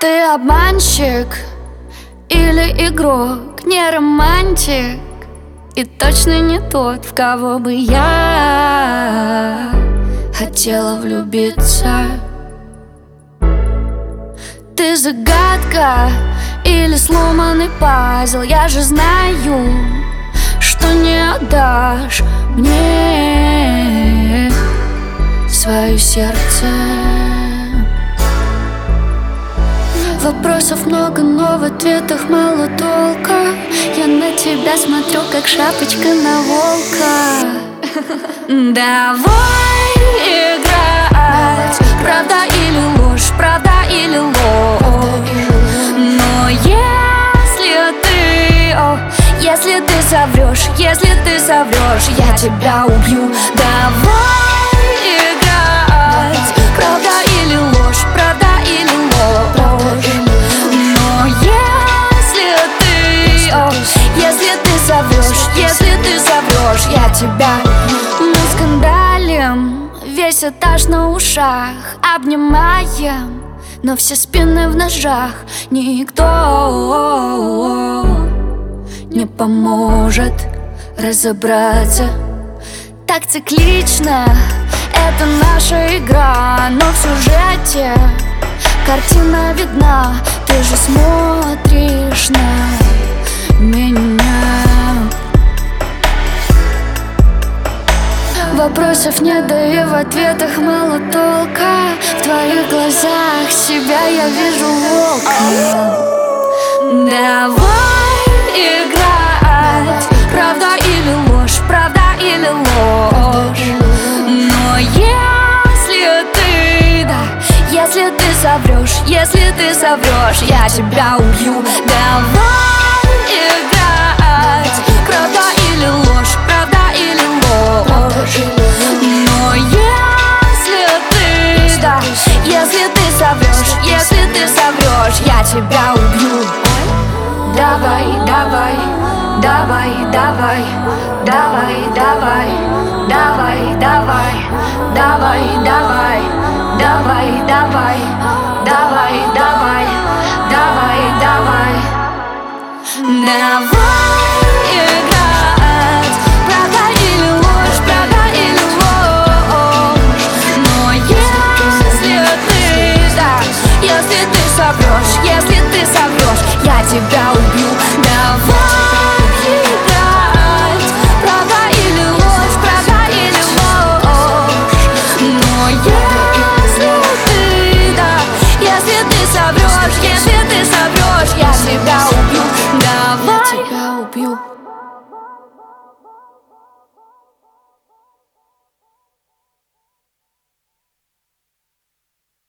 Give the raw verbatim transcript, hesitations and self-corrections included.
Ты обманщик или игрок, не романтик, и точно не тот, в кого бы я хотела влюбиться. Ты загадка или сломанный пазл, я же знаю, что не отдашь мне свое сердце. Вопросов много, но в ответах мало толка. Я на тебя смотрю, как шапочка на волка. Давай играть, правда или ложь, правда или ложь. Но если ты, о, если ты соврешь, если ты соврешь, я тебя убью. Давай играть, правда или ложь, правда или ложь. Но если ты, о, если ты соврешь, если ты соврешь, я тебя. Мы скандалим, весь этаж на ушах, обнимаем, но все спины в ножах. Никто не поможет разобраться. Так циклично, это наша игра, но в сюжете картина видна. Ты же смотришь на меня. Вопросов нет, да и в ответах мало толка. В твоих глазах себя я вижу волка. Давай играть, правда или ложь, правда или ложь. Но если ты, да, если ты соврешь, если ты соврешь, я тебя убью. Давай играть, правда или ложь, правда или ложь. Но если ты, да, если ты соврешь, если ты соврешь, я тебя убью. Давай, давай, давай, давай, давай, давай, давай, давай, давай, давай, давай, давай, давай, давай, давай, давай, давай играть, правда или ложь, правда или ложь. Но если ты, да, если ты соврешь, если ты соврешь, я тебя убью. Давай играть, правда или ложь, правда или ложь. Но если ты, да, если ты соврешь, если ты соврешь, я тебя убью. Давай, я тебя убью.